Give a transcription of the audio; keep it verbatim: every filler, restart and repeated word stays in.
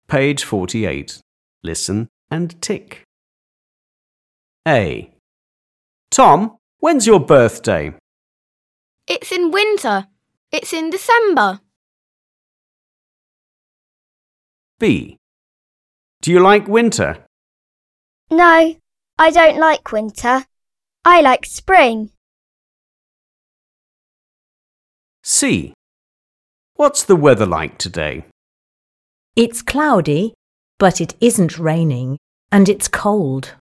Page forty-eight. Listen and tick. A. Tom, when's your birthday? It's in winter. It's in December. B. Do you like winter? No, I don't like winter. I like spring. C. What's the weather like today? It's cloudy, but it isn't raining, and it's cold.